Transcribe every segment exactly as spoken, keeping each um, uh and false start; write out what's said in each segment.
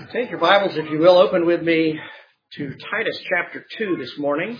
Take your Bibles, if you will, open with me to Titus chapter two this morning.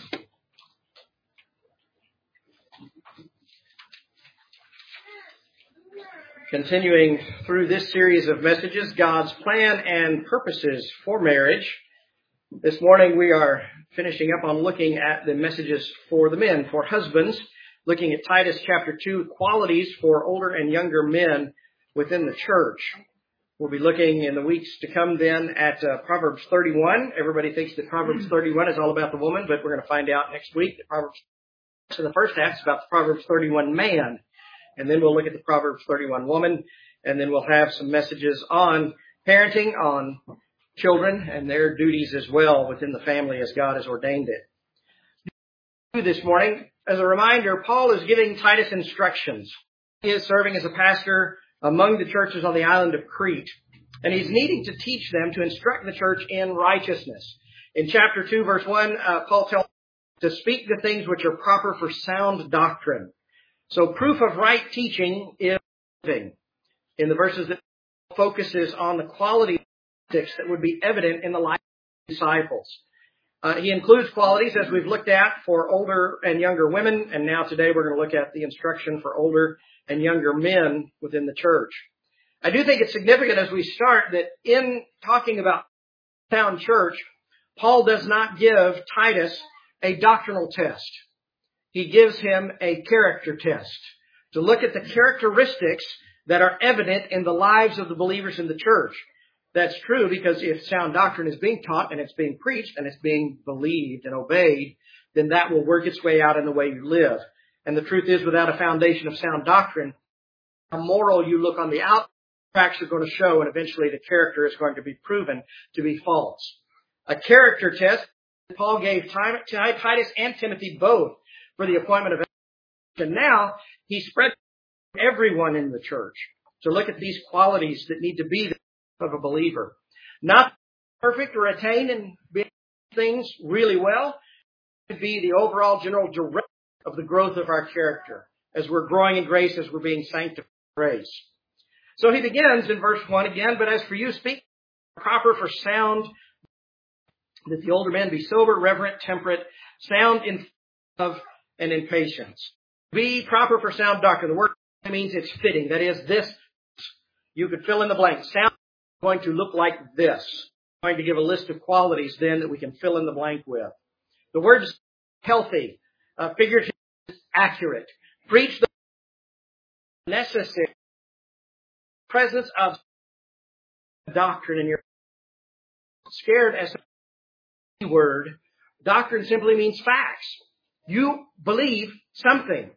Continuing through this series of messages, God's plan and purposes for marriage. This morning we are finishing up on looking at the messages for the men, for husbands, looking at Titus chapter two, qualities for older and younger men within the church. We'll be looking in the weeks to come then at uh, Proverbs thirty-one. Everybody thinks that Proverbs thirty-one is all about the woman, but we're going to find out next week that Proverbs, so the first half is about the Proverbs thirty-one man. And then we'll look at the Proverbs thirty-one woman, and then we'll have some messages on parenting, on children, and their duties as well within the family as God has ordained it. This morning, as a reminder, Paul is giving Titus instructions. He is serving as a pastor among the churches on the island of Crete. And he's needing to teach them to instruct the church in righteousness. In chapter two, verse one, uh, Paul tells them to speak the things which are proper for sound doctrine. So proof of right teaching is living. In the verses that focuses on the quality of ethics that would be evident in the life of disciples. Uh, he includes qualities, as we've looked at, for older and younger women. And now today we're going to look at the instruction for older and younger men within the church. I do think it's significant as we start that in talking about sound church, Paul does not give Titus a doctrinal test. He gives him a character test to look at the characteristics that are evident in the lives of the believers in the church. That's true because if sound doctrine is being taught and it's being preached and it's being believed and obeyed, then that will work its way out in the way you live. And the truth is, without a foundation of sound doctrine, how moral you look on the outside, facts are going to show, and eventually the character is going to be proven to be false. A character test, Paul gave Titus and Timothy both for the appointment of elders. And now he spread everyone in the church to look at these qualities that need to be of a believer. Not perfect or attain and be things really well, to be the overall general direction of the growth of our character as we're growing in grace, as we're being sanctified in grace. So he begins in verse one again, but as for you, speak proper for sound, that the older men be sober, reverent, temperate, sound in love and in patience. Be proper for sound doctrine. The word means it's fitting. That is, this, you could fill in the blank. Sound is going to look like this. I'm going to give a list of qualities then that we can fill in the blank with. The word is healthy, uh, figurative, accurate. Preach the necessary presence of doctrine in your scared as a word. Doctrine simply means facts. You believe something.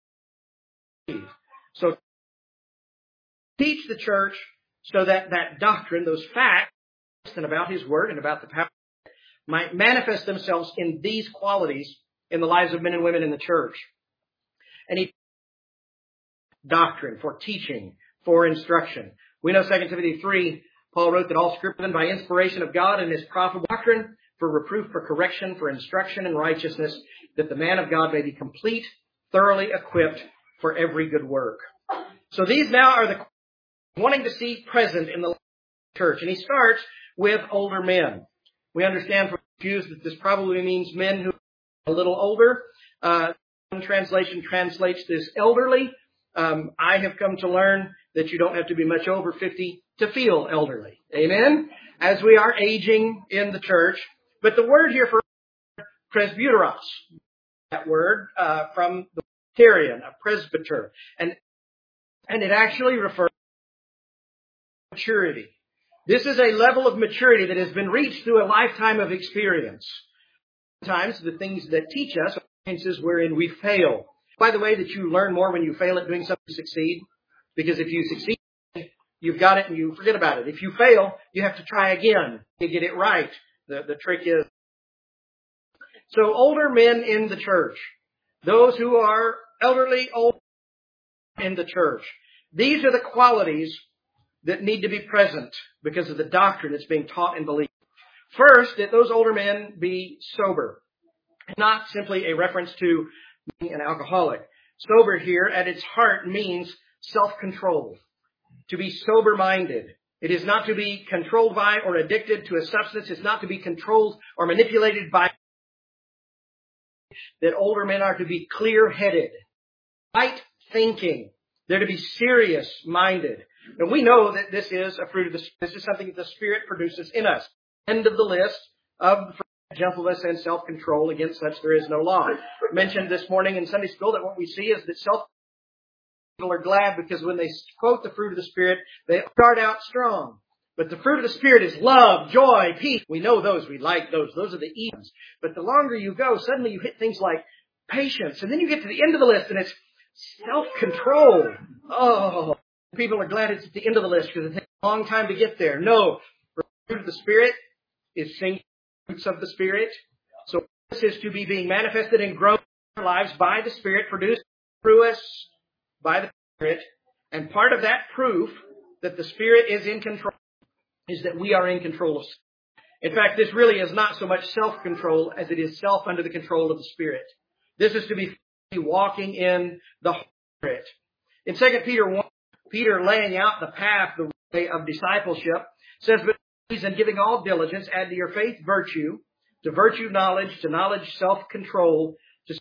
So teach the church so that that doctrine, those facts, and about His Word and about the power, might manifest themselves in these qualities in the lives of men and women in the church. And he doctrine for teaching, for instruction. We know Second Timothy three, Paul wrote that all Scripture by inspiration of God and is profitable doctrine for reproof, for correction, for instruction in righteousness, that the man of God may be complete, thoroughly equipped for every good work. So these now are the wanting to see present in the church. And he starts with older men. We understand from Jews that this probably means men who are a little older. Uh, one translation translates this elderly. Um, I have come to learn that you don't have to be much over fifty to feel elderly. Amen? As we are aging in the church. But the word here for presbyteros, that word uh, from the Presbyterian, a presbyter. And, and it actually refers to maturity. This is a level of maturity that has been reached through a lifetime of experience. Sometimes the things that teach us are instances wherein we fail. By the way, that you learn more when you fail at doing something to succeed. Because if you succeed, you've got it and you forget about it. If you fail, you have to try again to get it right. The, the trick is. So older men in the church, those who are elderly, old in the church, these are the qualities that need to be present because of the doctrine that's being taught and believed. First, that those older men be sober. Not simply a reference to being an alcoholic. Sober here at its heart means self-control. To be sober-minded. It is not to be controlled by or addicted to a substance. It's not to be controlled or manipulated by. That older men are to be clear-headed, right thinking. They're to be serious-minded. And we know that this is a fruit of the Spirit. This is something that the Spirit produces in us. End of the list of gentleness and self-control. Against such there is no law. I mentioned this morning in Sunday school that what we see is that self people are glad because when they quote the fruit of the Spirit, they start out strong. But the fruit of the Spirit is love, joy, peace. We know those. We like those. Those are the E's. But the longer you go, suddenly you hit things like patience. And then you get to the end of the list and it's self-control. Oh, people are glad it's at the end of the list because it takes a long time to get there. No, the fruit of the Spirit is singing fruits of the Spirit. So this is to be being manifested and grown in our lives by the Spirit, produced through us by the Spirit. And part of that proof that the Spirit is in control is that we are in control of. In fact, this really is not so much self-control as it is self under the control of the Spirit. This is to be walking in the Spirit. In Second Peter one, Peter laying out the path, the way of discipleship, says, but please, in giving all diligence, add to your faith virtue, to virtue knowledge, to knowledge self-control, to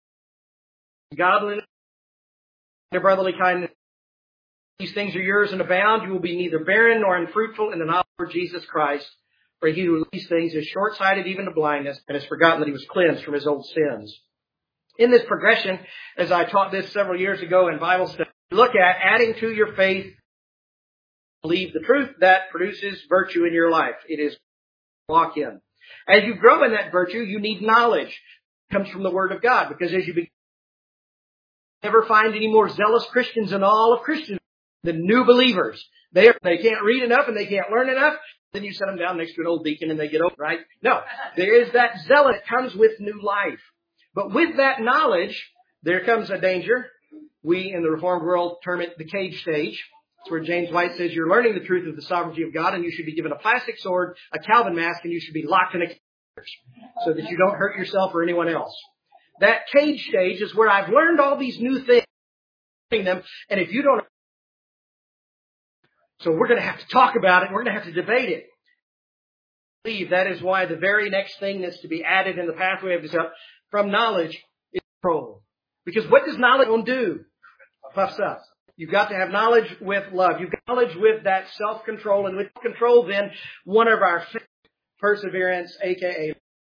godliness, to brotherly kindness. These things are yours and abound. You will be neither barren nor unfruitful in the knowledge of Jesus Christ. For he who these things is short-sighted even to blindness and has forgotten that he was cleansed from his old sins. In this progression, as I taught this several years ago in Bible study, look at adding to your faith, believe the truth that produces virtue in your life. It is walk in. As you grow in that virtue, you need knowledge. It comes from the Word of God, because as you begin, never find any more zealous Christians in all of Christendom than new believers. They are, they can't read enough and they can't learn enough. Then you set them down next to an old deacon and they get over, right? No, there is that zealot that comes with new life. But with that knowledge, there comes a danger. We in the Reformed world term it the cage stage. It's where James White says you're learning the truth of the sovereignty of God and you should be given a plastic sword, a Calvin mask, and you should be locked in a cage so that you don't hurt yourself or anyone else. That cage stage is where I've learned all these new things. Them, and if you don't, so we're going to have to talk about it. We're going to have to debate it. I believe that is why the very next thing that's to be added in the pathway of this up from knowledge is control. Because what does knowledge do? Puffs up. You've got to have knowledge with love. You've got knowledge with that self-control. And with control, then, one of our perseverance, a k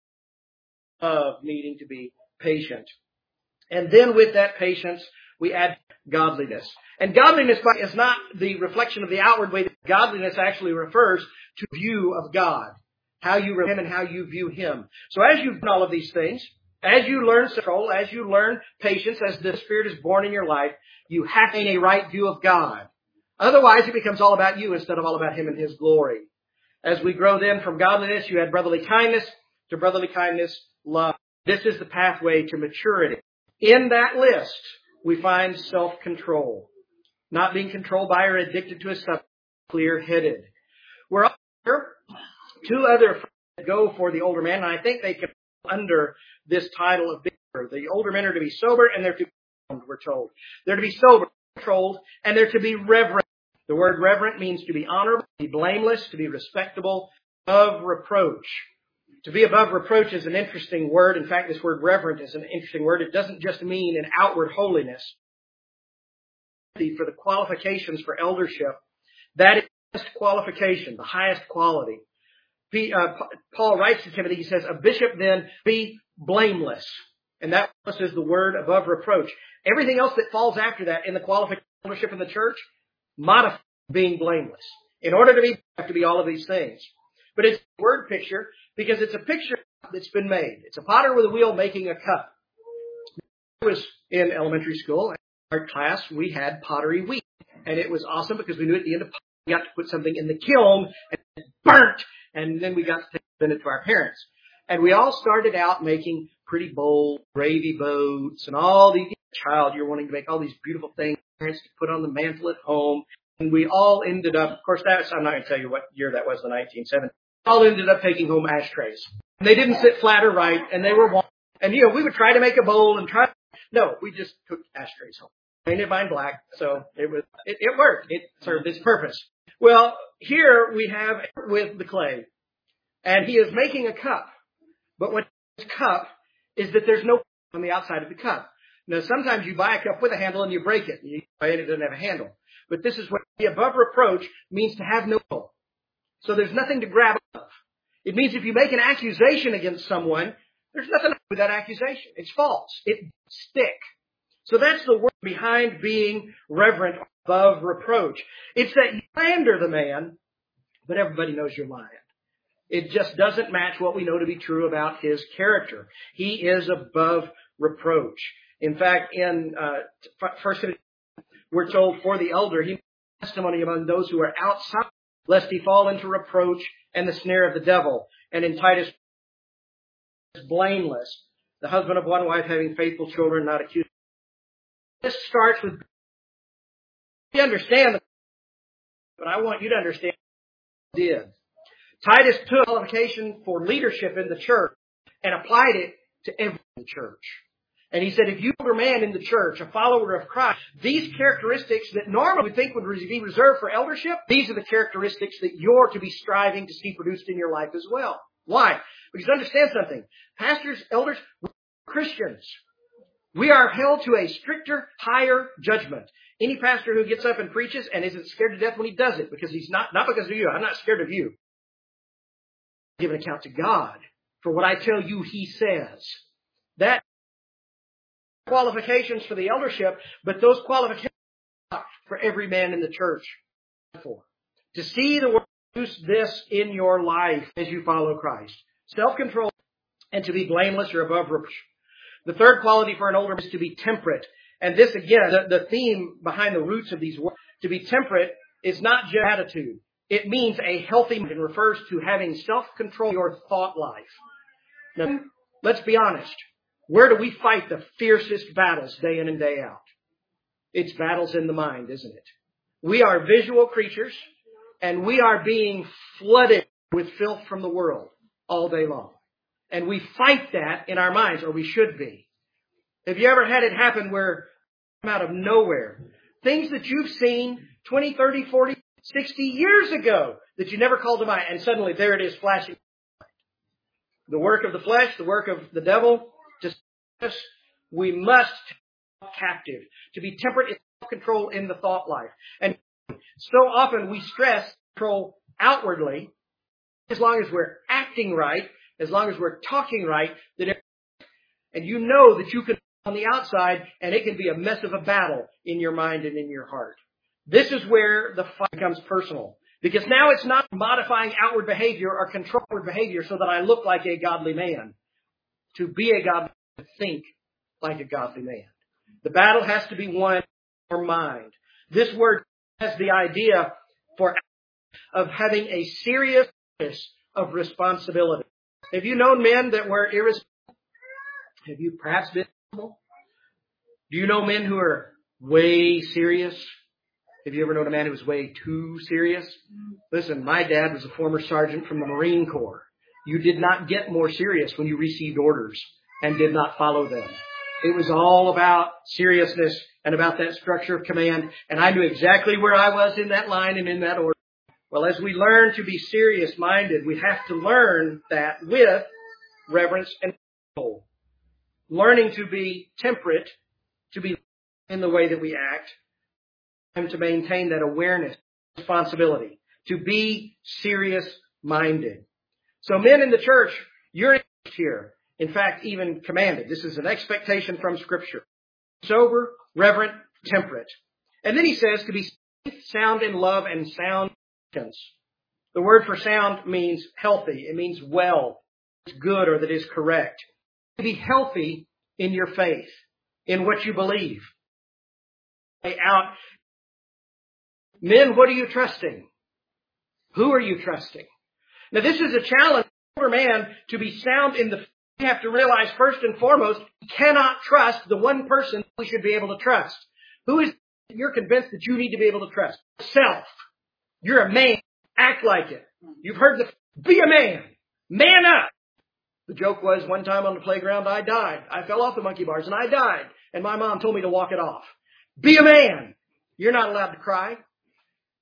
a love, needing to be patient. And then with that patience, we add godliness. And godliness is not the reflection of the outward way. Godliness actually refers to view of God. How you view Him and how you view Him. So as you've done all of these things, as you learn control, as you learn patience, as the Spirit is born in your life, you have to gain a right view of God. Otherwise, it becomes all about you instead of all about Him and His glory. As we grow then from godliness, you add brotherly kindness. To brotherly kindness, love. This is the pathway to maturity. In that list, we find self-control. Not being controlled by or addicted to a substance, clear-headed. We're up here. Two other that go for the older man, and I think they come under this title of bitter. The older men are to be sober, and they're to be controlled, we're told. They're to be sober, controlled, and they're to be reverent. The word reverent means to be honorable, to be blameless, to be respectable, above reproach. To be above reproach is an interesting word. In fact, this word reverent is an interesting word. It doesn't just mean an outward holiness. For the qualifications for eldership, that is the highest qualification, the highest quality. Paul writes to Timothy, he says, a bishop then be blameless. And that is the word above reproach. Everything else that falls after that in the qualification of eldership in the church, modify being blameless. In order to be, you have to be all of these things. But it's a word picture because it's a picture that's been made. It's a potter with a wheel making a cup. I was in elementary school. In our class, we had pottery week. And it was awesome because we knew at the end of pottery, we got to put something in the kiln and it burnt. And then we got to send it to our parents. And we all started out making pretty bold gravy boats and all these. Child, you're wanting to make all these beautiful things parents to put on the mantle at home. And we all ended up, of course, that's, I'm not going to tell you what year that was, the nineteen seventies. All ended up taking home ashtrays. And they didn't sit flat or right, and they were wrong. And, you know, we would try to make a bowl and try. No, we just took ashtrays home. Painted mine black, so it was, it, it worked. It served its purpose. Well, here we have with the clay, and he is making a cup. But what this cup is that there's no on the outside of the cup. Now, sometimes you buy a cup with a handle and you break it, and it doesn't have a handle. But this is what the above reproach means, to have no handle. So there's nothing to grab of. It means if you make an accusation against someone, there's nothing with that accusation. It's false. It stick. So that's the word behind being reverent, above reproach. It's that you slander the man, but everybody knows you're lying. It just doesn't match what we know to be true about his character. He is above reproach. In fact, in uh, First Timothy, we're told, for the elder, he makes testimony among those who are outside, lest he fall into reproach and the snare of the devil. And in Titus, blameless, the husband of one wife, having faithful children, not accused. This starts with, you understand, but I want you to understand what he did. Titus took qualification for leadership in the church and applied it to every church. And he said, if you are a man in the church, a follower of Christ, these characteristics that normally we think would be reserved for eldership, these are the characteristics that you're to be striving to see produced in your life as well. Why? Because understand something. Pastors, elders, we're Christians. We are held to a stricter, higher judgment. Any pastor who gets up and preaches and isn't scared to death when he does it, because he's not, not because of you. I'm not scared of you. I give an account to God for what I tell you he says. That qualifications for the eldership, but those qualifications are for every man in the church. For to see the word produce this in your life as you follow Christ. Self-control and to be blameless or above reproach. The third quality for an older man is to be temperate. And this, again, the, the theme behind the roots of these words, to be temperate is not just attitude. It means a healthy mind and refers to having self-control in your thought life. Now, let's be honest. Where do we fight the fiercest battles day in and day out? It's battles in the mind, isn't it? We are visual creatures, and we are being flooded with filth from the world all day long. And we fight that in our minds, or we should be. Have you ever had it happen where, out of nowhere, things that you've seen twenty, thirty, forty, sixty years ago that you never called to mind, and suddenly there it is flashing. The work of the flesh, the work of the devil, just we must be captive. To be temperate is self-control in the thought life. And so often we stress control outwardly, as long as we're acting right, as long as we're talking right, that and you know that you can on the outside, and it can be a mess of a battle in your mind and in your heart. This is where the fight becomes personal. Because now it's not modifying outward behavior or control outward behavior so that I look like a godly man. To be a godly man, think like a godly man. The battle has to be won in your mind. This word has the idea for of having a serious of responsibility. Have you known men that were irresponsible? Have you perhaps been irresponsible? Do you know men who are way serious? Have you ever known a man who was way too serious? Listen, my dad was a former sergeant from the Marine Corps. You did not get more serious when you received orders and did not follow them. It was all about seriousness and about that structure of command. And I knew exactly where I was in that line and in that order. Well, as we learn to be serious-minded, we have to learn that with reverence and control. Learning to be temperate, to be in the way that we act, and to maintain that awareness, responsibility, to be serious-minded. So men in the church, you're here. In fact, even commanded. This is an expectation from Scripture. Sober, reverent, temperate. And then he says to be sound in love and sound conscience. The word for sound means healthy. It means well. It's good or that is correct. To be healthy in your faith, in what you believe. Out. Men, what are you trusting? Who are you trusting? Now, this is a challenge for a man to be sound in the faith. You have to realize first and foremost, you cannot trust the one person we should be able to trust. Who is you're convinced that you need to be able to trust? Self. You're a man. Act like it. You've heard the, be a man. Man up. The joke was one time on the playground, I died. I fell off the monkey bars and I died. And my mom told me to walk it off. Be a man. You're not allowed to cry.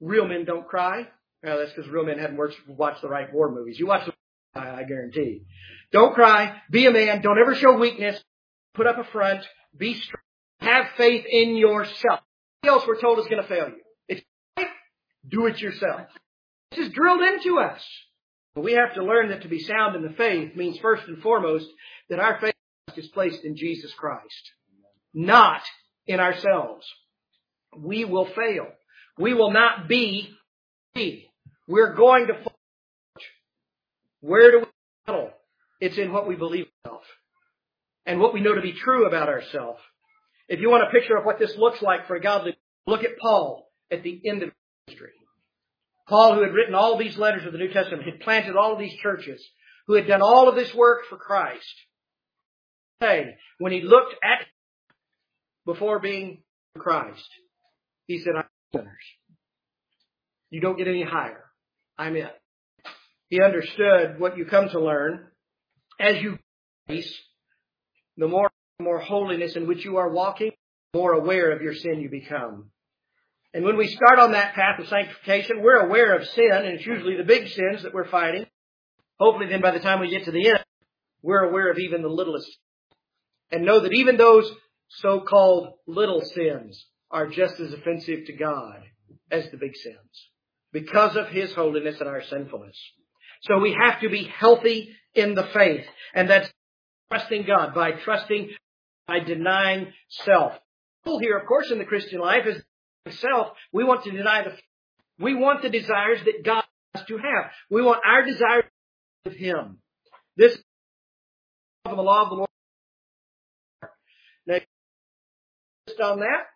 Real men don't cry. Well, that's because real men hadn't watched the right war movies. You watch the I guarantee. Don't cry. Be a man. Don't ever show weakness. Put up a front. Be strong. Have faith in yourself. Nothing else we're told is going to fail you. It's right. Do it yourself. This is drilled into us. But we have to learn that to be sound in the faith means first and foremost that our faith is placed in Jesus Christ, not in ourselves. We will fail. We will not be me. We're going to fall. Where do we settle? It's in what we believe ourselves and what we know to be true about ourselves. If you want a picture of what this looks like for a godly, look at Paul at the end of history. Paul, who had written all these letters of the New Testament, had planted all of these churches, who had done all of this work for Christ. Hey, when he looked at before being Christ, he said, I'm sinners. You don't get any higher. I'm it. He understood what you come to learn. As you grace, the more, more holiness in which you are walking, the more aware of your sin you become. And when we start on that path of sanctification, we're aware of sin, and it's usually the big sins that we're fighting. Hopefully then by the time we get to the end, we're aware of even the littlest. And know that even those so-called little sins are just as offensive to God as the big sins, because of His holiness and our sinfulness. So we have to be healthy in the faith. And that's trusting God, by trusting, by denying self. The goal here, of course, in the Christian life is self. We want to deny the, we want the desires that God has to have. We want our desires of Him. This is the law of the Lord. Now, just on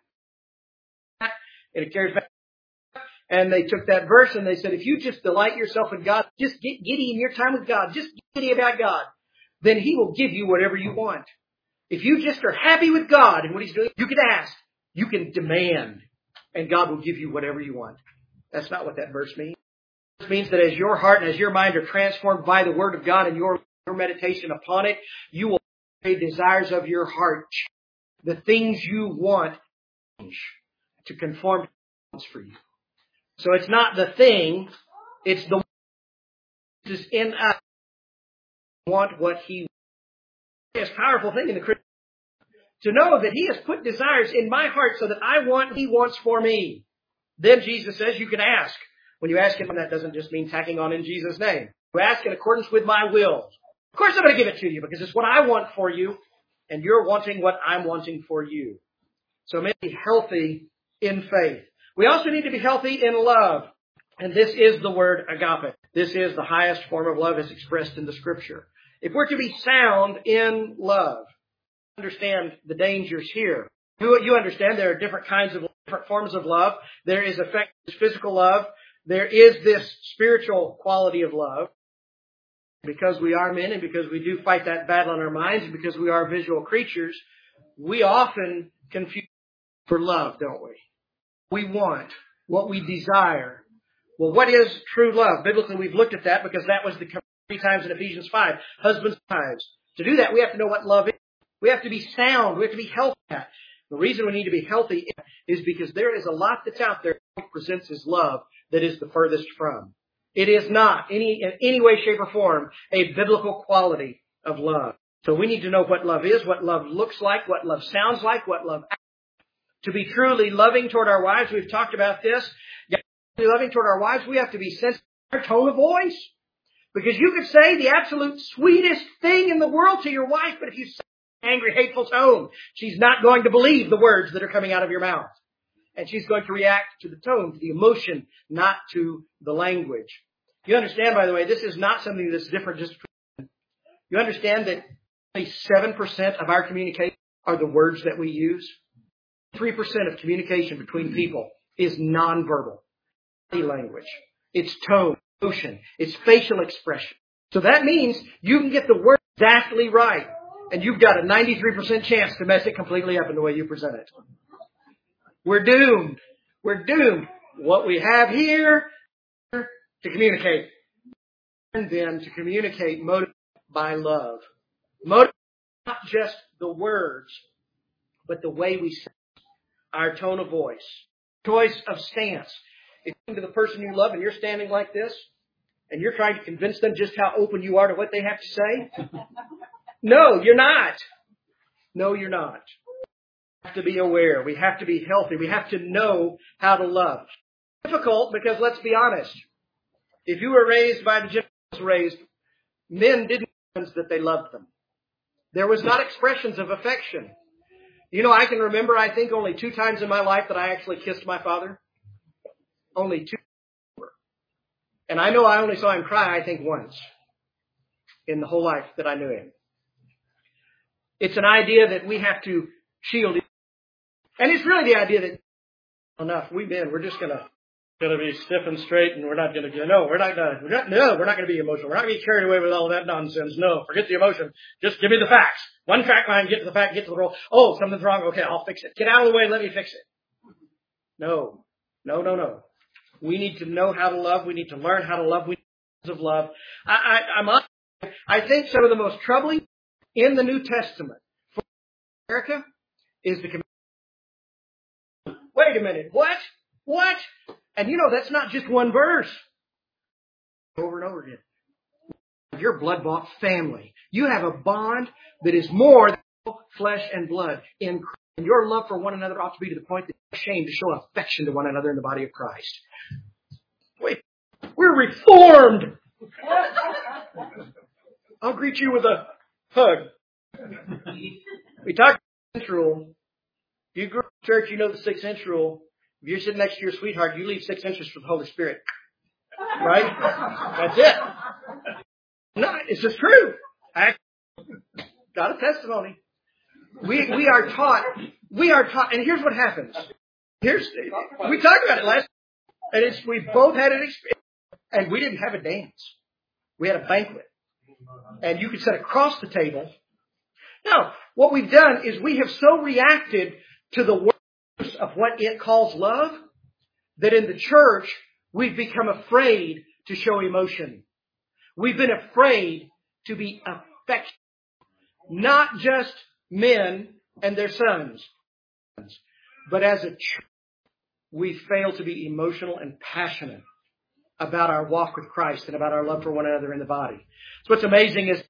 that, and it carries back. And they took that verse and they said, if you just delight yourself in God, just get giddy in your time with God, just get giddy about God, then He will give you whatever you want. If you just are happy with God and what He's doing, you can ask, you can demand, and God will give you whatever you want. That's not what that verse means. It means that as your heart and as your mind are transformed by the Word of God and your, your meditation upon it, you will have the desires of your heart, the things you want, to conform to God's for you. So it's not the thing, it's the one that is in us. Want what He wants. It's a powerful thing in the Christian to know that He has put desires in my heart so that I want what He wants for me. Then Jesus says you can ask. When you ask Him, that doesn't just mean tacking on in Jesus' name. You ask in accordance with my will. Of course I'm going to give it to you because it's what I want for you and you're wanting what I'm wanting for you. So may be healthy in faith. We also need to be healthy in love. And this is the word agape. This is the highest form of love as expressed in the Scripture. If we're to be sound in love, understand the dangers here. You, you understand there are different kinds of different forms of love. There is affective physical love. There is this spiritual quality of love. Because we are men and because we do fight that battle in our minds and because we are visual creatures, we often confuse for love, don't we? We want, what we desire. Well, what is true love? Biblically, we've looked at that because that was the three times in Ephesians five. Husbands and wives. To do that, we have to know what love is. We have to be sound. We have to be healthy. The reason we need to be healthy is because there is a lot that's out there that presents as love that is the furthest from. It is not any in any way, shape, or form a biblical quality of love. So we need to know what love is, what love looks like, what love sounds like, what love acts. To be truly loving toward our wives, we've talked about this. To be loving toward our wives, we have to be sensitive to our tone of voice. Because you could say the absolute sweetest thing in the world to your wife, but if you say an angry, hateful tone, she's not going to believe the words that are coming out of your mouth. And she's going to react to the tone, to the emotion, not to the language. You understand, by the way, this is not something that's different just for you understand that only seven percent of our communication are the words that we use. three percent of communication between people is nonverbal. Body language. It's tone, emotion, it's facial expression. So that means you can get the word exactly right. And you've got a ninety-three percent chance to mess it completely up in the way you present it. We're doomed. We're doomed. What we have here to communicate. And then to communicate motivated by love. Motivated not just the words, but the way we say, our tone of voice, choice of stance. If you come to the person you love and you're standing like this, and you're trying to convince them just how open you are to what they have to say, no, you're not. No, you're not. We have to be aware. We have to be healthy. We have to know how to love. It's difficult because, let's be honest, if you were raised by the Gentiles raised, men didn't know that they loved them. There was not expressions of affection. You know, I can remember, I think, only two times in my life that I actually kissed my father. Only two. And I know I only saw him cry, I think, once in the whole life that I knew him. It's an idea that we have to shield. And it's really the idea that enough, we men, we're just going to going to be stiff and straight, and we're not going to, no, we're not going to, no, we're not going to be emotional. We're not going to be carried away with all that nonsense. No, forget the emotion. Just give me the facts. One fact line, get to the fact, get to the role. Oh, something's wrong. Okay, I'll fix it. Get out of the way, let me fix it. No, no, no, no. We need to know how to love. We need to learn how to love. We need of love. I, I, I'm on, I think some of the most troubling in the New Testament for America is the command. Wait a minute. What? What? And you know, that's not just one verse. Over and over again. Your blood-bought family. You have a bond that is more than flesh and blood in Christ. And your love for one another ought to be to the point that you're ashamed to show affection to one another in the body of Christ. Wait, we're reformed. I'll greet you with a hug. We talked about the six-inch rule. If you grew up in church, you know the six-inch rule. If you're sitting next to your sweetheart, you leave six inches for the Holy Spirit. Right? That's it. No, it's just true. I got a testimony. We we are taught, we are taught, and here's what happens. Here's, we talked about it last, and it's, we both had an experience, and we didn't have a dance. We had a banquet. And you could sit across the table. Now, what we've done is we have so reacted to the words of what it calls love, that in the church, we've become afraid to show emotion. We've been afraid to be affectionate. Not just men and their sons, but as a church, we fail to be emotional and passionate about our walk with Christ and about our love for one another in the body. So what's amazing is,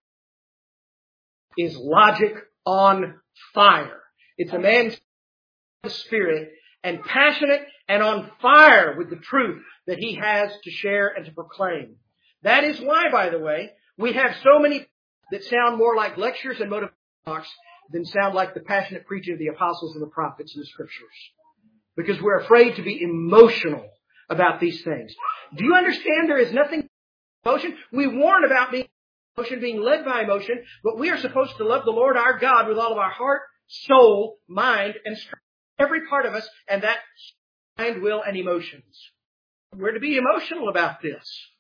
is logic on fire. It's a man's spirit and passionate and on fire with the truth that he has to share and to proclaim. That is why, by the way, we have so many that sound more like lectures and motivation talks than sound like the passionate preaching of the apostles and the prophets in the scriptures. Because we're afraid to be emotional about these things. Do you understand there is nothing emotion? We warn about being emotion, being led by emotion, but we are supposed to love the Lord our God with all of our heart, soul, mind, and strength. Every part of us, and that mind, will, and emotions. We're to be emotional about this.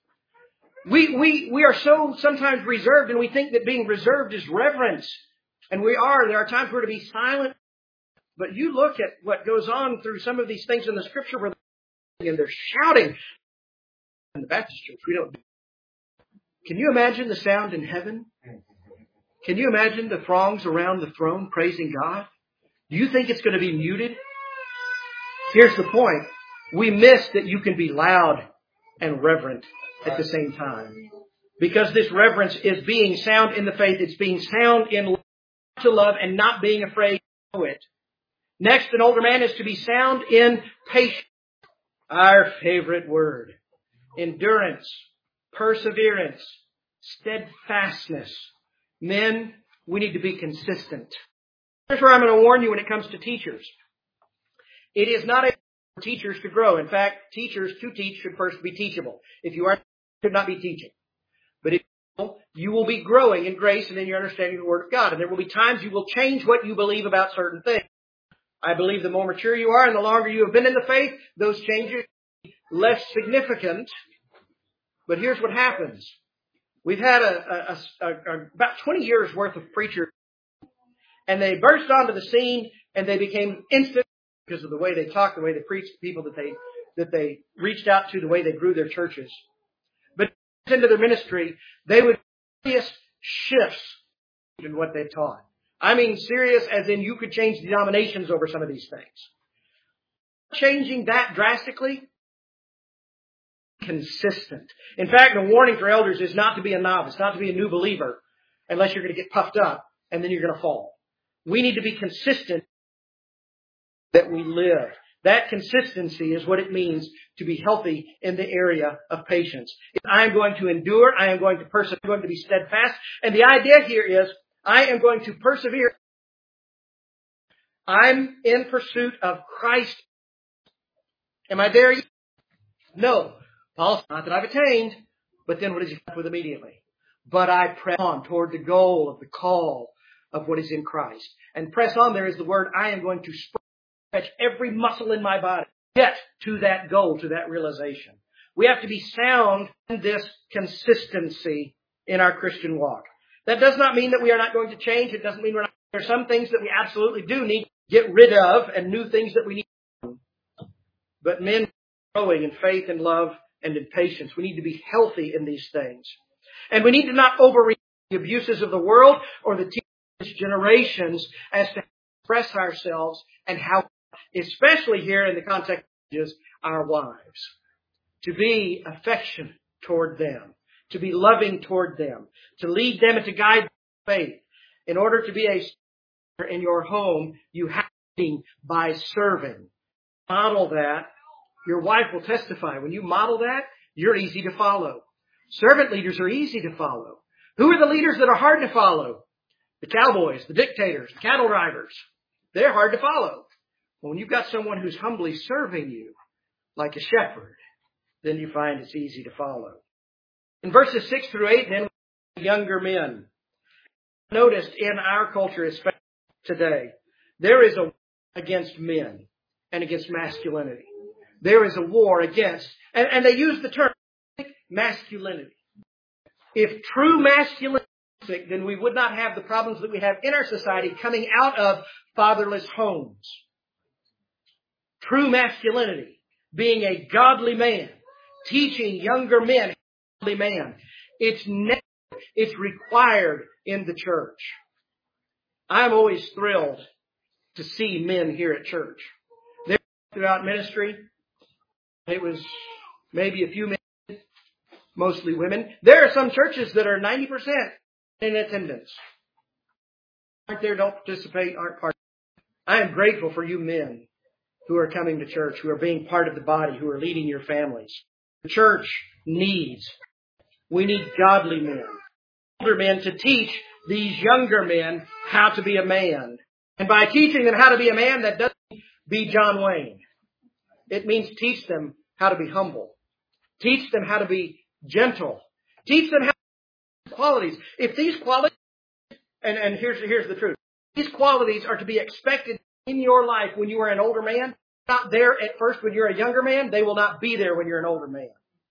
We, we, we are so sometimes reserved, and we think that being reserved is reverence. And we are. There are times we're to be silent. But you look at what goes on through some of these things in the scripture where they're and they're shouting. In the Baptist church, we don't do. Can you imagine the sound in heaven? Can you imagine the throngs around the throne praising God? Do you think it's going to be muted? Here's the point. We miss that you can be loud and reverent at the same time. Because this reverence is being sound in the faith. It's being sound in love to love and not being afraid to know it. Next, an older man is to be sound in patience. Our favorite word. Endurance, perseverance, steadfastness. Men, we need to be consistent. Here's where I'm going to warn you when it comes to teachers. It is not a for teachers to grow. In fact, teachers to teach should first be teachable. If you aren't, you should not be teaching. But if you will be growing in grace and in your understanding of the Word of God. And there will be times you will change what you believe about certain things. I believe the more mature you are and the longer you have been in the faith, those changes are less significant. But here's what happens. We've had a, a, a, a, about twenty years worth of preachers, and they burst onto the scene, and they became instant because of the way they talked, the way they preached, the people that they that they reached out to, the way they grew their churches. But into their ministry, they would serious shifts in what they taught. I mean serious as in you could change denominations over some of these things. Changing that drastically, consistent. In fact, the warning for elders is not to be a novice, not to be a new believer, unless you're going to get puffed up and then you're going to fall. We need to be consistent that we live. That consistency is what it means to be healthy in the area of patience. If I am going to endure, I am going to persevere, I'm going to be steadfast. And the idea here is I am going to persevere. I'm in pursuit of Christ. Am I there yet? No. Paul said, not that I've attained, but then what does he come with immediately? But I press on toward the goal of the call of what is in Christ. And press on there is the word I am going to stretch every muscle in my body, get to that goal, to that realization. We have to be sound in this consistency in our Christian walk. That does not mean that we are not going to change. It doesn't mean we're not. There are some things that we absolutely do need to get rid of and new things that we need to do. But men growing in faith and love and in patience. We need to be healthy in these things. And we need to not overreact to the abuses of the world or the teenage generations as to express ourselves and how, especially here in the context of our wives, to be affectionate toward them, to be loving toward them, to lead them and to guide them in faith. In order to be a servant in your home, you have to be by serving. Model that. Your wife will testify. When you model that, you're easy to follow. Servant leaders are easy to follow. Who are the leaders that are hard to follow? The cowboys, the dictators, the cattle drivers. They're hard to follow. Well, when you've got someone who's humbly serving you like a shepherd, then you find it's easy to follow. In verses six through eight, then, younger men. Noticed in our culture, especially today, there is a war against men and against masculinity. There is a war against, and, and they use the term masculinity. If true masculinity is sick, then we would not have the problems that we have in our society coming out of fatherless homes. True masculinity, being a godly man, teaching younger men, godly man. It's necessary, it's required in the church. I'm always thrilled to see men here at church. They're throughout ministry. It was maybe a few men, mostly women. There are some churches that are ninety percent in attendance. Aren't there, don't participate, aren't part. I am grateful for you men who are coming to church, who are being part of the body, who are leading your families. The church needs, we need godly men, older men to teach these younger men how to be a man. And by teaching them how to be a man, that doesn't be John Wayne. It means teach them how to be humble. Teach them how to be gentle. Teach them how to be qualities. If these qualities, and, and here's, here's the truth. These qualities are to be expected in your life when you are an older man. Not there at first when you're a younger man. They will not be there when you're an older man.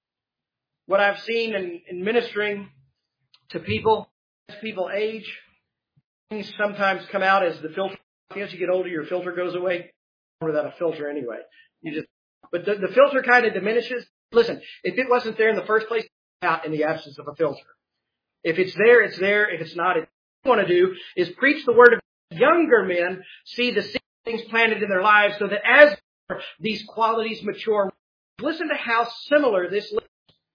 What I've seen in, in ministering to people, as people age, things sometimes come out as the filter. As you get older, your filter goes away. Without a filter anyway. You just, but the, the filter kind of diminishes. Listen, if it wasn't there in the first place, it's out in the absence of a filter. If it's there, it's there. If it's not, what you want to do is preach the word of younger men, see the things planted in their lives so that as these qualities mature, listen to how similar this is.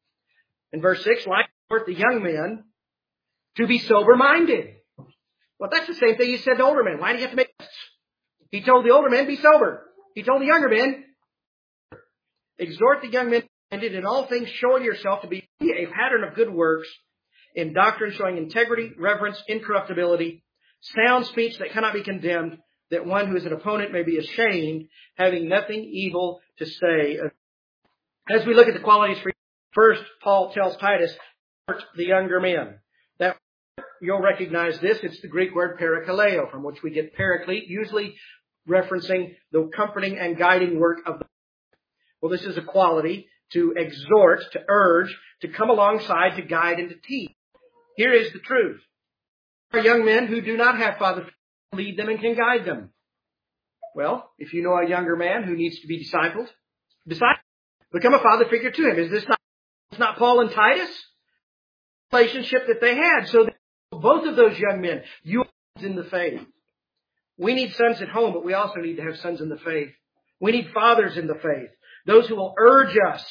In verse six, like the young men, to be sober-minded. Well, that's the same thing he said to older men. Why do you have to make this? He told the older men, be sober. He told the younger men, exhort the young men, and in all things showing yourself to be a pattern of good works, in doctrine showing integrity, reverence, incorruptibility, sound speech that cannot be condemned, that one who is an opponent may be ashamed, having nothing evil to say. As we look at the qualities for first, Paul tells Titus, exhort the younger men. That you'll recognize this. It's the Greek word parakaleo, from which we get paraclete, usually referencing the comforting and guiding work of the. Well, this is a quality to exhort, to urge, to come alongside, to guide, and to teach. Here is the truth. There are young men who do not have father to lead them and can guide them. Well, if you know a younger man who needs to be discipled, disciple, become a father figure to him. Is this not, it's not Paul and Titus? Relationship that they had. So that both of those young men, you are in the faith. We need sons at home, but we also need to have sons in the faith. We need fathers in the faith. Those who will urge us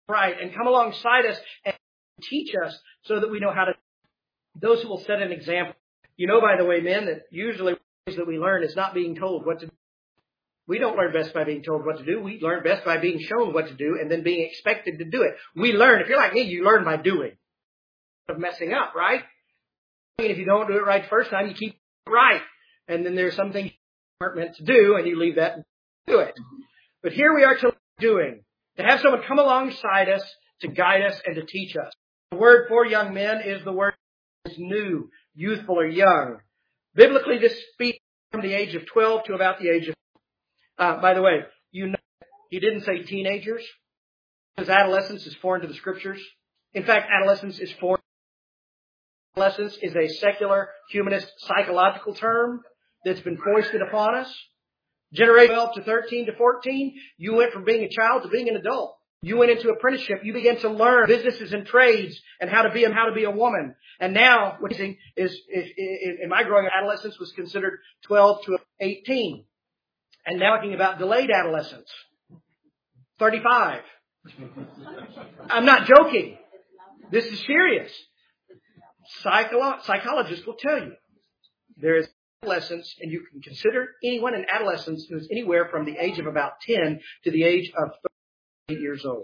right and come alongside us and teach us so that we know how to, those who will set an example. You know, by the way, men, that usually ways that we learn is not being told what to do. We don't learn best by being told what to do. We learn best by being shown what to do and then being expected to do it. We learn, if you're like me, you learn by doing. Of messing up, right? I mean, if you don't do it right the first time, you keep it right. And then there's some things you aren't meant to do, and you leave that and do it. But here we are to doing, to have someone come alongside us, to guide us, and to teach us. The word for young men is the word is new, youthful, or young. Biblically, this speaks from the age of twelve to about the age of, uh, by the way, you know, he didn't say teenagers, because adolescence is foreign to the Scriptures. In fact, adolescence is foreign. Adolescence is a secular, humanist, psychological term that's been foisted upon us. Generation twelve to thirteen to fourteen, you went from being a child to being an adult. You went into apprenticeship. You began to learn businesses and trades and how to be and how to be a woman. And now, what is, is, is in my growing up, adolescence was considered twelve to eighteen. And now talking about delayed adolescence, thirty-five. I'm not joking. This is serious. Psycholo- psychologists will tell you there is adolescence, and you can consider anyone in adolescence who's anywhere from the age of about ten to the age of thirty-eight years old.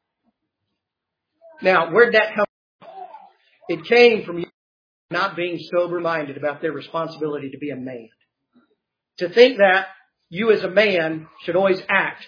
Now, where'd that come from? It came from not being sober-minded about their responsibility to be a man. To think that you as a man should always act.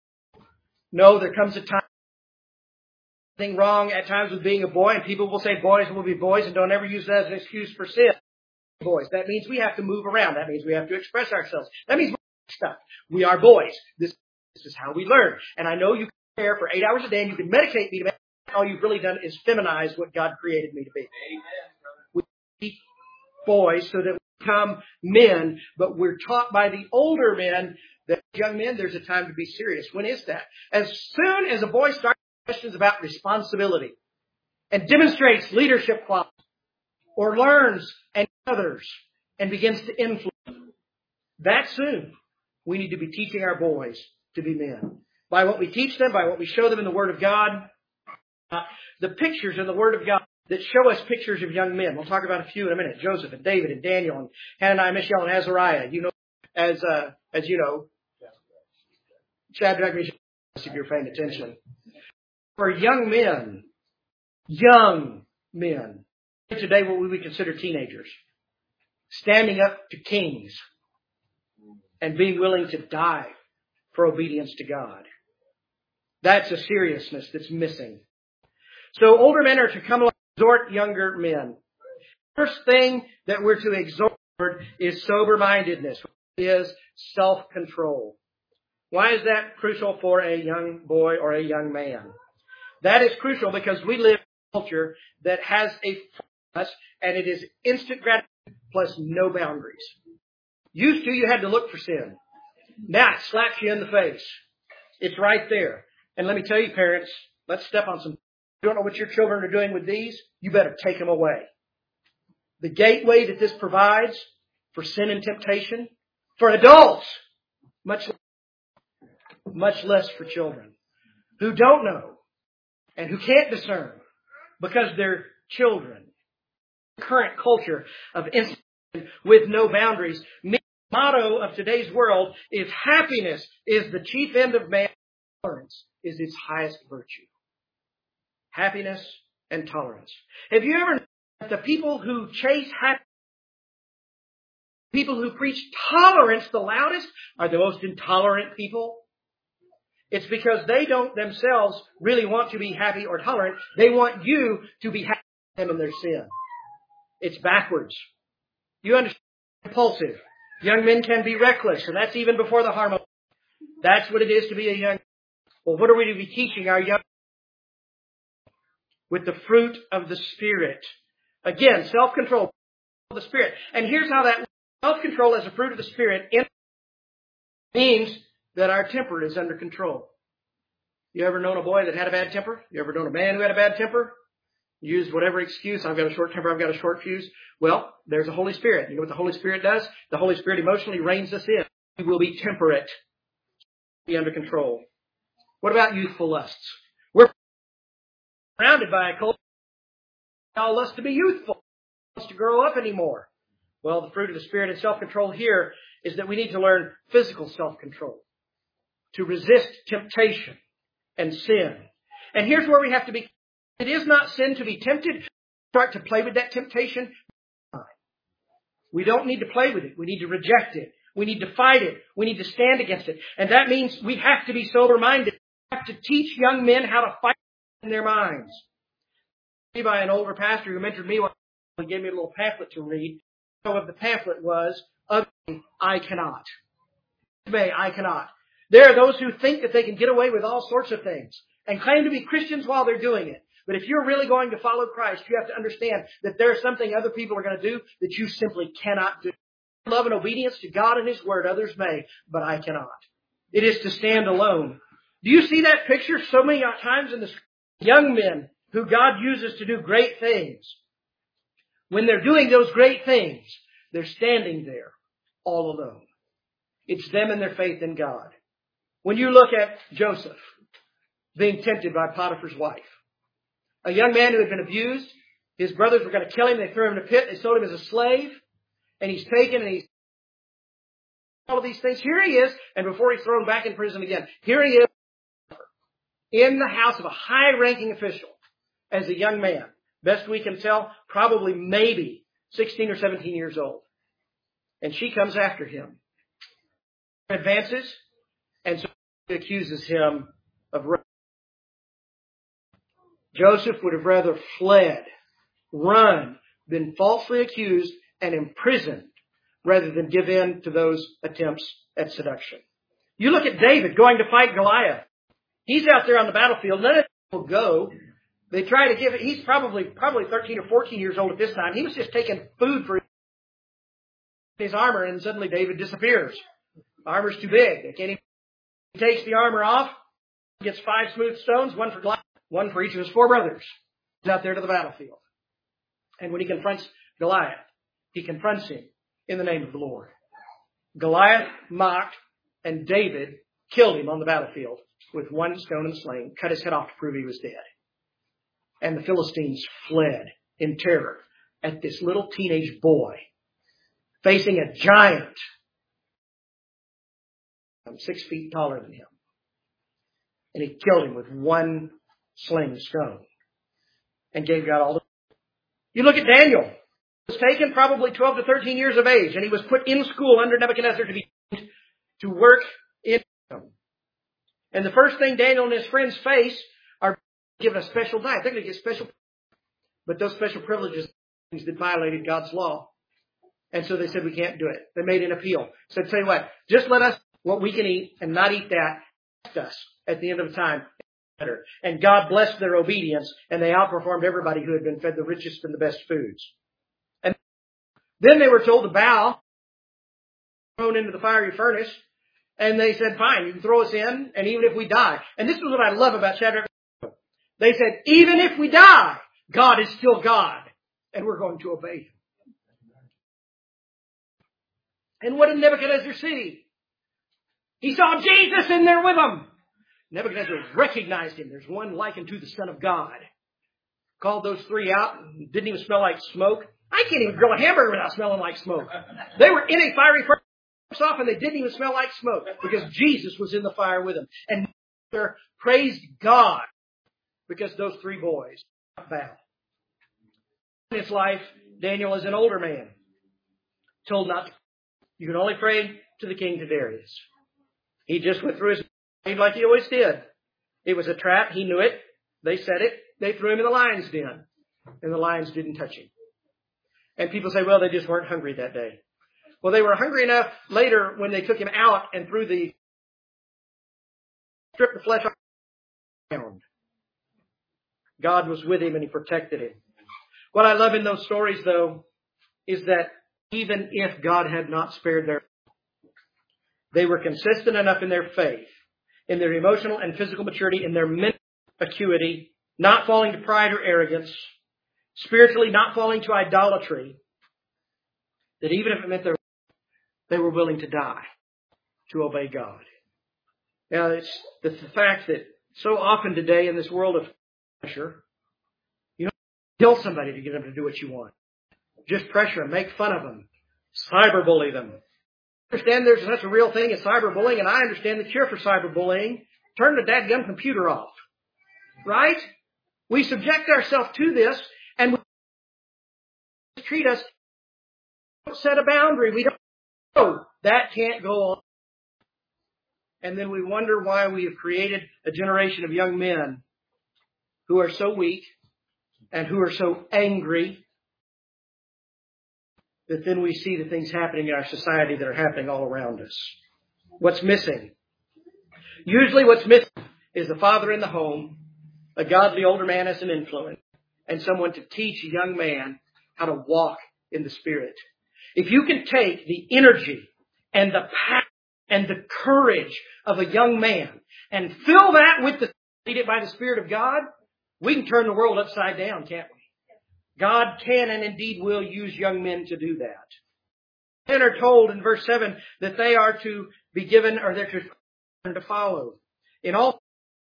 No, there comes a time Nothing wrong at times with being a boy, and people will say boys will be boys, and don't ever use that as an excuse for sin. Boys. That means we have to move around. That means we have to express ourselves. That means stuff. We are boys. This, this is how we learn. And I know you can prepare for eight hours a day, and you can medicate me to make all you've really done is feminize what God created me to be. Amen. We be boys so that we become men, but we're taught by the older men that young men, there's a time to be serious. When is that? As soon as a boy starts questions about responsibility and demonstrates leadership qualities or learns and others and begins to influence, that soon we need to be teaching our boys to be men. By what we teach them, by what we show them in the Word of God, uh, the pictures in the Word of God that show us pictures of young men. We'll talk about a few in a minute. Joseph and David and Daniel and Hananiah, Mishael, and Azariah. You know, as uh, as you know, Shadrach, Meshach, if you're paying attention. For young men, young men, today what we would consider teenagers, standing up to kings and being willing to die for obedience to God. That's a seriousness that's missing. So older men are to come along and exhort younger men. First thing that we're to exhort is sober-mindedness, which is self-control. Why is that crucial for a young boy or a young man? That is crucial because we live in a culture that has a us, and it is instant gratification plus no boundaries. Used to, you had to look for sin. Now it slaps you in the face. It's right there. And let me tell you, parents, let's step on some. You don't know what your children are doing with these? You better take them away. The gateway that this provides for sin and temptation, for adults, much, much less for children who don't know and who can't discern because they're children. The current culture of instant with no boundaries. The motto of today's world is happiness is the chief end of man. Tolerance is its highest virtue. Happiness and tolerance. Have you ever noticed that the people who chase happiness, people who preach tolerance the loudest, are the most intolerant people? It's because they don't themselves really want to be happy or tolerant. They want you to be happy with them in their sin. It's backwards. You understand? Impulsive. Young men can be reckless, and that's even before the harm of. That's what it is to be a young. Well, what are we to be teaching our young? With the fruit of the Spirit. Again, self-control of the Spirit. And here's how that self-control as a fruit of the Spirit means that our temper is under control. You ever known a boy that had a bad temper? You ever known a man who had a bad temper? Used whatever excuse, I've got a short temper, I've got a short fuse. Well, there's the Holy Spirit. You know what the Holy Spirit does? The Holy Spirit emotionally reins us in. We will be temperate, be under control. What about youthful lusts? We're surrounded by a culture that all us to be youthful, wants to grow up anymore. Well, the fruit of the Spirit and self-control here is that we need to learn physical self-control to resist temptation and sin. And here's where we have to be. It is not sin to be tempted. Start to play with that temptation. We don't need to play with it. We need to reject it. We need to fight it. We need to stand against it. And that means we have to be sober-minded. We have to teach young men how to fight in their minds. By an older pastor who mentored me, he gave me a little pamphlet to read. The title of the pamphlet was, "Of me, I cannot." May, I cannot. There are those who think that they can get away with all sorts of things and claim to be Christians while they're doing it. But if you're really going to follow Christ, you have to understand that there's something other people are going to do that you simply cannot do. Love and obedience to God and His Word, others may, but I cannot. It is to stand alone. Do you see that picture so many times in the scripture? Young men who God uses to do great things. When they're doing those great things, they're standing there all alone. It's them and their faith in God. When you look at Joseph being tempted by Potiphar's wife, a young man who had been abused, his brothers were going to kill him. They threw him in a pit. They sold him as a slave. And he's taken and he's all of these things. Here he is. And before he's thrown back in prison again, here he is in the house of a high-ranking official as a young man. Best we can tell, probably maybe sixteen or seventeen years old. And she comes after him. Advances. And so he accuses him of rape. Joseph would have rather fled, run, been falsely accused, and imprisoned rather than give in to those attempts at seduction. You look at David going to fight Goliath. He's out there on the battlefield. None of them will go. They try to give it. He's probably probably thirteen or fourteen years old at this time. He was just taking food for his armor, and suddenly David disappears. The armor's too big. They can't even. He takes the armor off, gets five smooth stones, one for Goliath, one for each of his four brothers. He's out there to the battlefield. And when he confronts Goliath, he confronts him in the name of the Lord. Goliath mocked, and David killed him on the battlefield with one stone and sling, cut his head off to prove he was dead. And the Philistines fled in terror at this little teenage boy facing a giant six feet taller than him. And he killed him with one sling stone and gave God all the... You look at Daniel. He was taken probably twelve to thirteen years of age, and he was put in school under Nebuchadnezzar to be to work in him. And the first thing Daniel and his friends face are given a special diet. They're going to get special, but those special privileges things that violated God's law. And so they said, we can't do it. They made an appeal. Said, tell you what, just let us what we can eat and not eat that. Us at the end of the time. And God blessed their obedience, and they outperformed everybody who had been fed the richest and the best foods. And then they were told to bow, thrown into the fiery furnace, and they said, fine, you can throw us in, and even if we die. And this is what I love about Shadrach. They said, even if we die, God is still God, and we're going to obey Him. And what did Nebuchadnezzar see? He saw Jesus in there with them. Nebuchadnezzar recognized him. There's one likened to the Son of God. Called those three out. Didn't even smell like smoke. I can't even grill a hamburger without smelling like smoke. They were in a fiery furnace off, and they didn't even smell like smoke because Jesus was in the fire with them. And Nebuchadnezzar praised God because those three boys bowed. In his life, Daniel is an older man, told not to. You can only pray to the king, to Darius. He just went through his life like he always did. It was a trap. He knew it. They set it. They threw him in the lion's den. And the lions didn't touch him. And people say, well, they just weren't hungry that day. Well, they were hungry enough later when they took him out and threw the, stripped the flesh off the ground. God was with him and He protected him. What I love in those stories, though, is that even if God had not spared their, they were consistent enough in their faith, in their emotional and physical maturity, in their mental acuity, not falling to pride or arrogance, spiritually not falling to idolatry, that even if it meant their, they were willing to die to obey God. Now, it's the fact that so often today in this world of pressure, Kill somebody to get them to do what you want. Just pressure them. Make fun of them. Cyberbully them. I understand there's such a real thing as cyberbullying, and I understand the cure for cyberbullying. Turn the dadgum computer off. Right? We subject ourselves to this, and we treat us. Don't set a boundary. We don't know that can't go on. And then we wonder why we have created a generation of young men who are so weak and who are so angry that then we see the things happening in our society that are happening all around us. What's missing? Usually what's missing is the father in the home, a godly older man as an influence, and someone to teach a young man how to walk in the Spirit. If you can take the energy and the passion and the courage of a young man and fill that with the, lead it by the Spirit of God, we can turn the world upside down, can't we? God can and indeed will use young men to do that. Men are told in verse seven that they are to be given, or they're to, to follow. In all,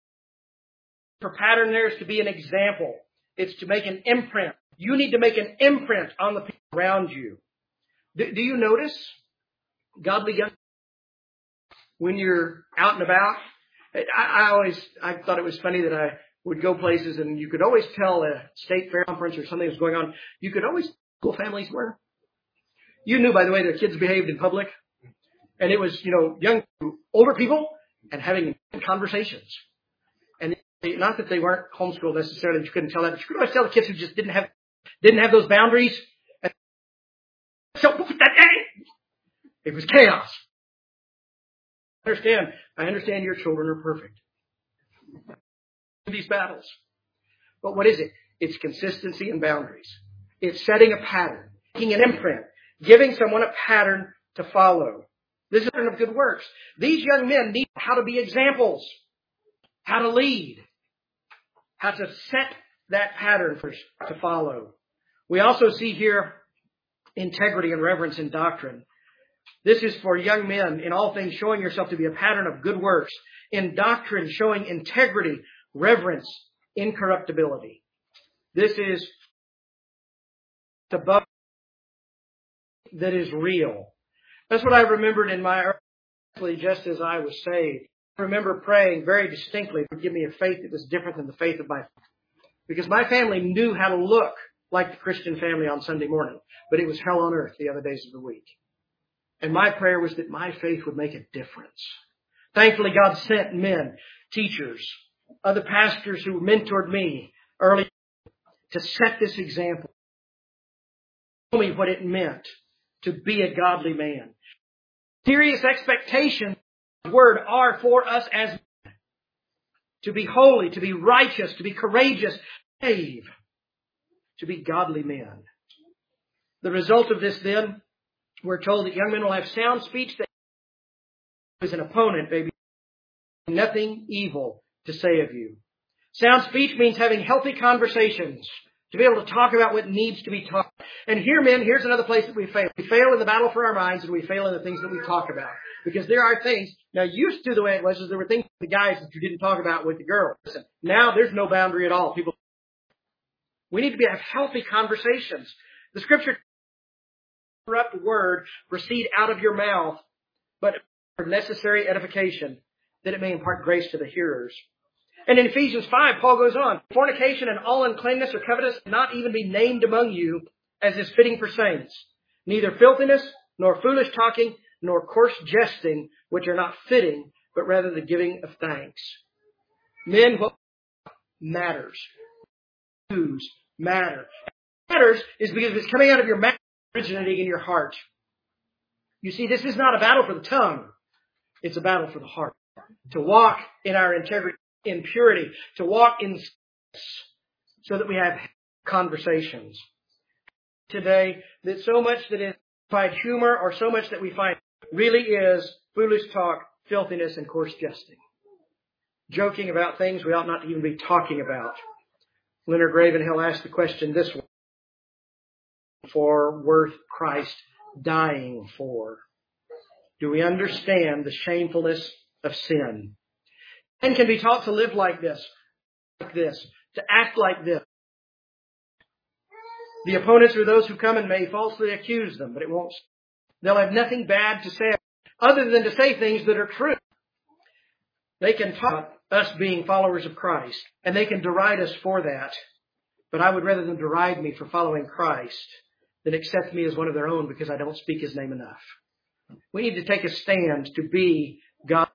for pattern there is to be an example. It's to make an imprint. You need to make an imprint on the people around you. Do, do you notice godly young when you're out and about? I, I always, I thought it was funny that I would go places and you could always tell a state fair conference or something was going on. You could always tell who families were. You knew, by the way, their kids behaved in public. And it was, you know, young, older people and having conversations. And not that they weren't homeschooled necessarily, that you couldn't tell that, but you could always tell the kids who just didn't have, didn't have those boundaries. And so, it was chaos. I understand. I understand your children are perfect. These battles. But what is it? It's consistency and boundaries. It's setting a pattern, making an imprint, giving someone a pattern to follow. This is a pattern of good works. These young men need how to be examples, how to lead, how to set that pattern for, to follow. We also see here integrity and reverence in doctrine. This is for young men in all things showing yourself to be a pattern of good works. In doctrine showing integrity, reverence, incorruptibility. This is above that is real. That's what I remembered in my early, just as I was saved. I remember praying very distinctly to give me a faith that was different than the faith of my family. Because my family knew how to look like the Christian family on Sunday morning, but it was hell on earth the other days of the week. And my prayer was that my faith would make a difference. Thankfully, God sent men, teachers, other pastors who mentored me early to set this example. Tell me what it meant to be a godly man. Serious expectations of the word are for us as men. To be holy, to be righteous, to be courageous, brave, to be godly men. The result of this then, we're told that young men will have sound speech that is an opponent, baby. Nothing evil to say of you. Sound speech means having healthy conversations, to be able to talk about what needs to be taught. And here, men, here's another place that we fail. We fail in the battle for our minds, and we fail in the things that we talk about. Because there are things, now used to the way it was, is there were things with the guys that you didn't talk about with the girls. Listen, now there's no boundary at all. People, we need to be have healthy conversations. The scripture, corrupt word proceed out of your mouth, but for necessary edification, that it may impart grace to the hearers. And in Ephesians five, Paul goes on, fornication and all uncleanness or covetous not even be named among you, as is fitting for saints. Neither filthiness, nor foolish talking, nor coarse jesting, which are not fitting, but rather the giving of thanks. Men, what matters? Whose matter? What matters is because it's coming out of your mouth, originating in your heart. You see, this is not a battle for the tongue. It's a battle for the heart. To walk in our integrity, in purity, to walk in so that we have conversations. Today, that so much that is find humor or so much that we find really is foolish talk, filthiness, and coarse jesting. Joking about things we ought not even be talking about. Leonard Ravenhill asked the question this way: for worth Christ dying for? Do we understand the shamefulness of sin? Men can be taught to live like this, like this, to act like this. The opponents are those who come and may falsely accuse them, but it won't. They'll have nothing bad to say other than to say things that are true. They can talk about us being followers of Christ, and they can deride us for that. But I would rather them deride me for following Christ than accept me as one of their own because I don't speak His name enough. We need to take a stand to be God.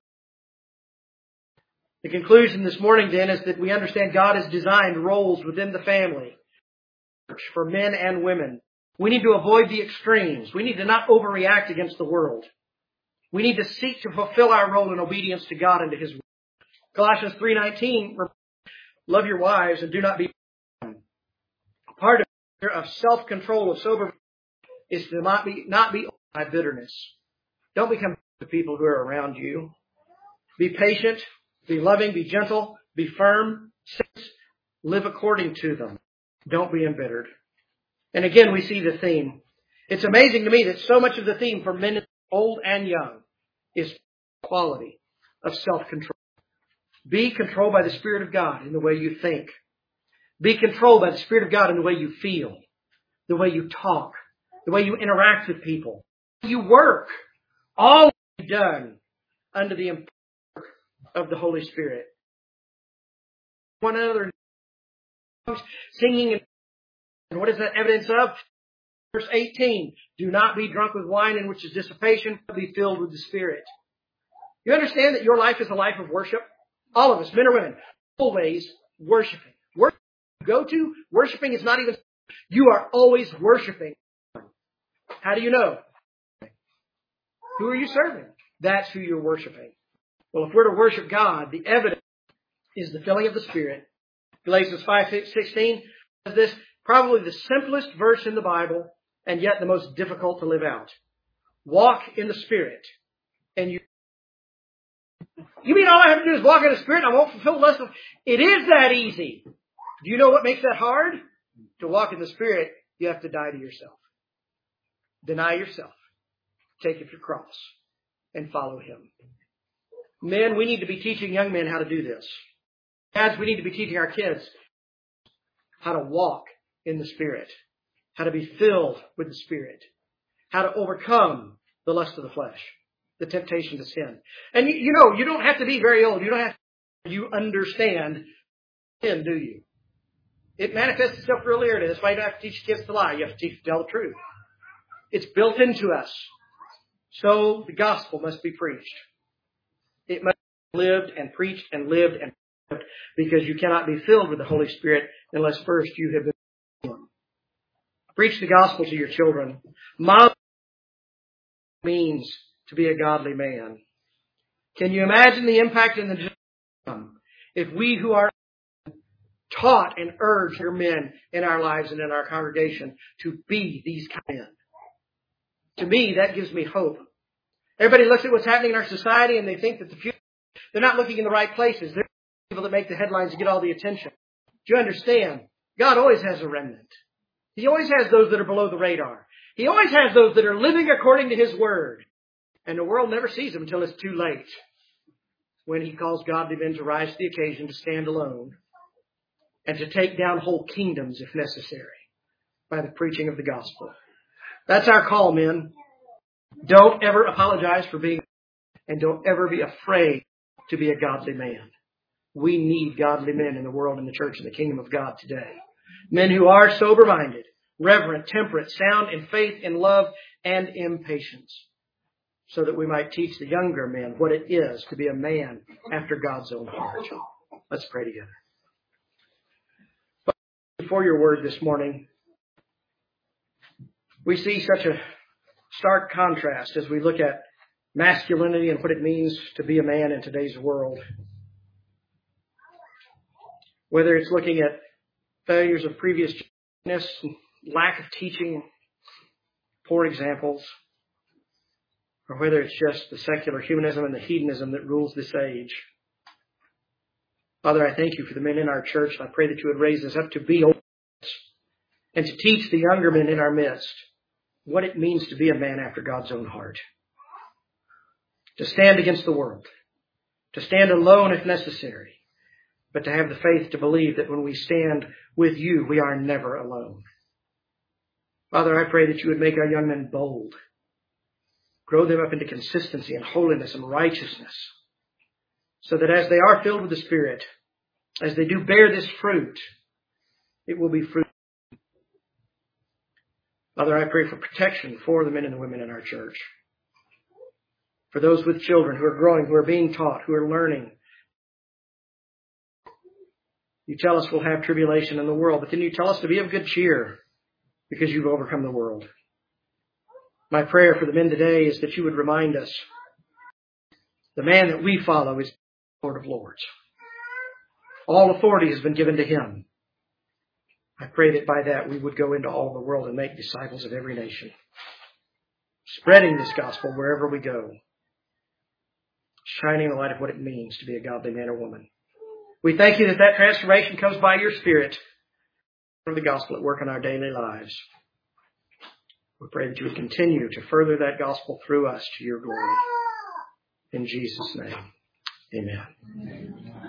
The conclusion this morning then is that we understand God has designed roles within the family for men and women. We need to avoid the extremes. We need to not overreact against the world. We need to seek to fulfill our role in obedience to God and to His word. Colossians three nineteen, love your wives and do not be. Part of self-control, of sober, is to not be not be by bitterness. Don't become the people who are around you. Be patient, be loving, be gentle, be firm, live according to them. Don't be embittered. And again, we see the theme. It's amazing to me that so much of the theme for men, old and young, is quality of self-control. Be controlled by the Spirit of God in the way you think. Be controlled by the Spirit of God in the way you feel, the way you talk, the way you interact with people. You work. All done under the empowerment of the Holy Spirit. One another singing. And what is that evidence of? Verse eighteen. Do not be drunk with wine in which is dissipation, but be filled with the Spirit. You understand that your life is a life of worship? All of us, men or women, always worshiping. Worship you go to, worshiping is not even, you are always worshiping. How do you know? Who are you serving? That's who you're worshiping. Well, if we're to worship God, the evidence is the filling of the Spirit. Galatians five sixteen says this, probably the simplest verse in the Bible, and yet the most difficult to live out. Walk in the Spirit, and you. You mean all I have to do is walk in the Spirit and I won't fulfill the lust of... It is that easy. Do you know what makes that hard? To walk in the Spirit, you have to die to yourself. Deny yourself. Take up your cross and follow Him. Men, we need to be teaching young men how to do this. Dads, we need to be teaching our kids how to walk in the Spirit, how to be filled with the Spirit, how to overcome the lust of the flesh, the temptation to sin. And you, you know, you don't have to be very old. You don't have to, you understand sin, do you? It manifests itself real early. That's why you don't have to teach kids to lie. You have to teach to tell the truth. It's built into us. So the gospel must be preached. It must be lived and preached and lived and lived, because you cannot be filled with the Holy Spirit unless first you have been filled. Preach the gospel to your children. Model means to be a godly man. Can you imagine the impact in the generation if we who are taught and urge your men in our lives and in our congregation to be these kind of men? To me, that gives me hope. Everybody looks at what's happening in our society and they think that the future, they're not looking in the right places. They're people that make the headlines and get all the attention. Do you understand? God always has a remnant. He always has those that are below the radar. He always has those that are living according to His word. And the world never sees them until it's too late, when He calls godly men to rise to the occasion, to stand alone, and to take down whole kingdoms if necessary by the preaching of the gospel. That's our call, men. Don't ever apologize for being, and don't ever be afraid to be a godly man. We need godly men in the world, in the church, in the kingdom of God today. Men who are sober-minded, reverent, temperate, sound in faith, in love, and in patience, so that we might teach the younger men what it is to be a man after God's own heart. Let's pray together. For your word this morning, we see such a stark contrast as we look at masculinity and what it means to be a man in today's world. Whether it's looking at failures of previous generations, lack of teaching, poor examples, or whether it's just the secular humanism and the hedonism that rules this age. Father, I thank You for the men in our church. I pray that You would raise us up to be old and to teach the younger men in our midst what it means to be a man after God's own heart. To stand against the world. To stand alone if necessary. But to have the faith to believe that when we stand with You, we are never alone. Father, I pray that you would make our young men bold. Grow them up into consistency and holiness and righteousness, so that as they are filled with the Spirit, as they do bear this fruit, it will be fruit. Father, I pray for protection for the men and the women in our church. For those with children who are growing, who are being taught, who are learning. You tell us we'll have tribulation in the world, but then you tell us to be of good cheer because you've overcome the world. My prayer for the men today is that you would remind us the man that we follow is Lord of Lords. All authority has been given to him. I pray that by that we would go into all the world and make disciples of every nation, spreading this gospel wherever we go, shining the light of what it means to be a godly man or woman. We thank you that that transformation comes by your Spirit from the gospel at work in our daily lives. We pray that you would continue to further that gospel through us to your glory. In Jesus' name, amen.